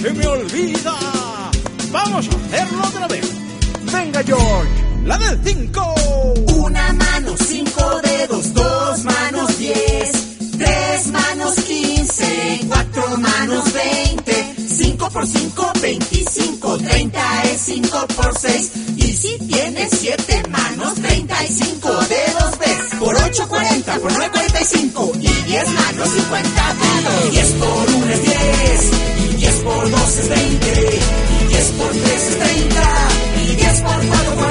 se me olvida. Vamos a hacerlo otra vez. Venga, George, la del 5. Una mano, 5 dedos, 2 manos, 10, 3 manos, 15, 4 manos, 20, 5 por 5, 25, 30 es 5 por 6. Y si tienes 7 manos, 35 dedos ves. Por 8, 40, por 9, 45. Y 10 manos, 50 dedos. 10 por 1 es 10. Y 10 por 2 es 20. Y 10 por 3 es 30. Y 10 por 4,